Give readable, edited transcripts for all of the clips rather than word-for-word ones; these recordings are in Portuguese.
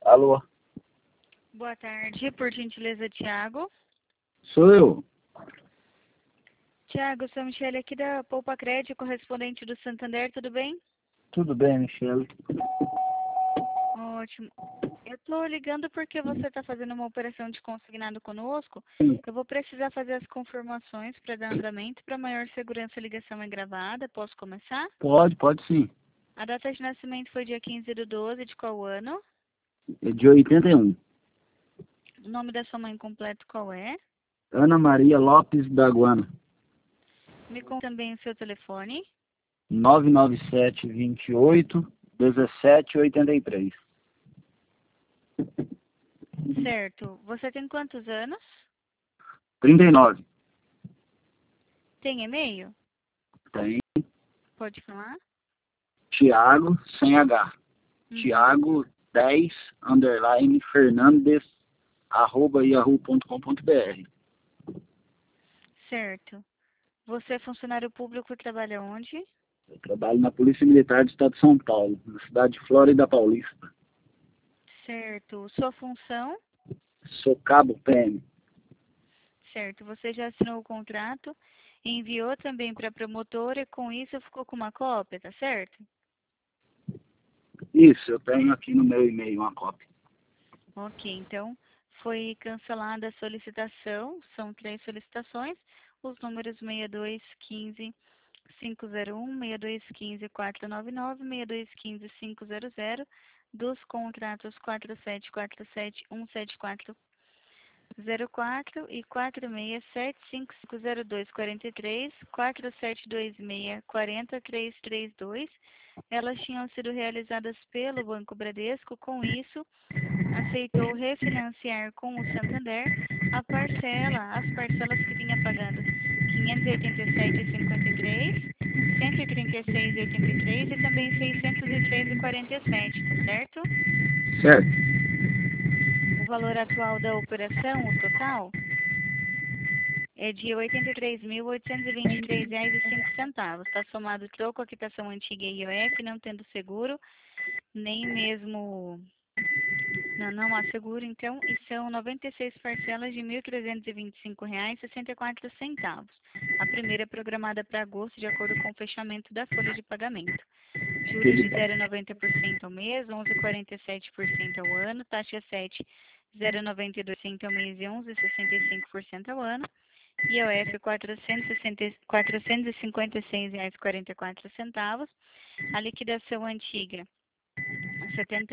Alô? Boa tarde, por gentileza, Tiago. Sou eu. Tiago, sou a Michele aqui da Poupa Crédito, correspondente do Santander, tudo bem? Tudo bem, Michele? Ótimo. Eu estou ligando porque você está fazendo uma operação de consignado conosco. Sim. Eu vou precisar fazer as confirmações para dar andamento. Para maior segurança, a ligação é gravada. Posso começar? Pode sim. A data de nascimento foi dia 15/12, de qual ano? É de 81. O nome da sua mãe completo qual é? Ana Maria Lopes da Guana. Me conta também o seu telefone. 997-28-1783. Certo. Você tem quantos anos? 39. Tem e-mail? Tem. Pode falar? Tiago, sem H. Uhum. Tiago 10, _ Fernandes, @yahoo.com.br. Certo. Você é funcionário público e trabalha onde? Eu trabalho na Polícia Militar do Estado de São Paulo, na cidade de Flórida Paulista. Certo. Sua função? Sou cabo PM. Certo. Você já assinou o contrato, enviou também para a promotora e com isso ficou com uma cópia, tá certo? Isso, eu tenho aqui no meu e-mail uma cópia. Ok, então foi cancelada a solicitação, são 3 solicitações, os números 6215 501, 6215 499, 6215 500, dos contratos 4747 174 04 e 46755024347264726342. Elas tinham sido realizadas pelo Banco Bradesco. Com isso, aceitou refinanciar com o Santander as parcelas que vinha pagando 587,53, 136,83 e também 603,47, tá certo? Certo. O valor atual da operação, o total, é de R$ 83.823,05. Está somado troco, a quitação antiga e IOF, não tendo seguro, nem mesmo... Não há seguro, então, e são 96 parcelas de R$ 1.325,64. A primeira é programada para agosto, de acordo com o fechamento da folha de pagamento. Juros de 0,90% ao mês, 11,47% ao ano, taxa 7, 0,92% ao mês e 11,65% ao ano. IOF R$ 456,44. A liquidação antiga R$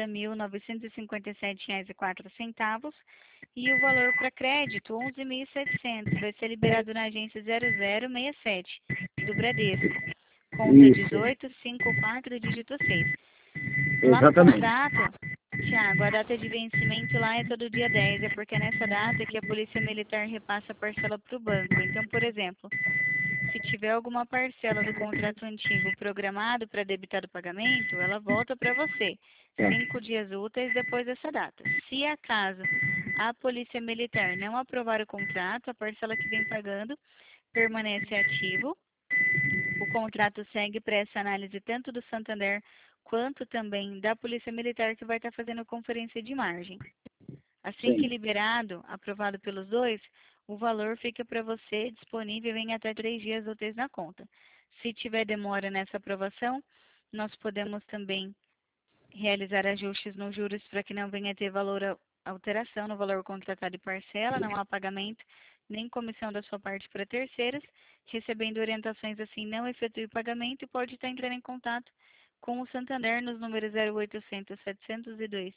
70.957,04 e o valor para crédito R$ 11.700. Vai ser liberado na agência 0067 do Bradesco. Conta Isso. 1854, dígito 6. Lá no Exatamente. contrato, Tiago, a data de vencimento lá é todo dia 10, é porque é nessa data que a Polícia Militar repassa a parcela para o banco. Então, por exemplo, se tiver alguma parcela do contrato antigo programado para debitar o pagamento, ela volta para você 5 dias úteis depois dessa data. Se acaso a Polícia Militar não aprovar o contrato, a parcela que vem pagando permanece ativo. O contrato segue para essa análise tanto do Santander quanto também da Polícia Militar, que vai estar fazendo conferência de margem. Assim que Sim. liberado, aprovado pelos dois, o valor fica para você disponível em até 3 dias úteis na conta. Se tiver demora nessa aprovação, nós podemos também realizar ajustes nos juros para que não venha a ter alteração no valor contratado e parcela, não há pagamento nem comissão da sua parte para terceiros. Recebendo orientações assim, não efetue o pagamento e pode estar entrando em contato com o Santander nos números 0800 702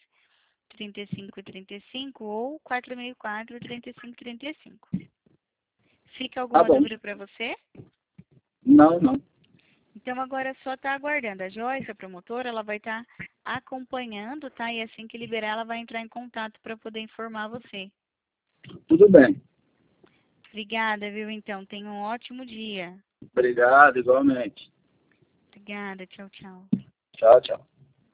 3535 ou 4004 3535. Fica Tá alguma bom. dúvida para você? Não. Então agora só está aguardando. A Joyce, a promotora, ela vai estar acompanhando, tá? E assim que liberar, ela vai entrar em contato para poder informar você. Tudo bem. Obrigada, viu? Então, tenha um ótimo dia. Obrigado, igualmente. Obrigada, tchau, tchau. Tchau.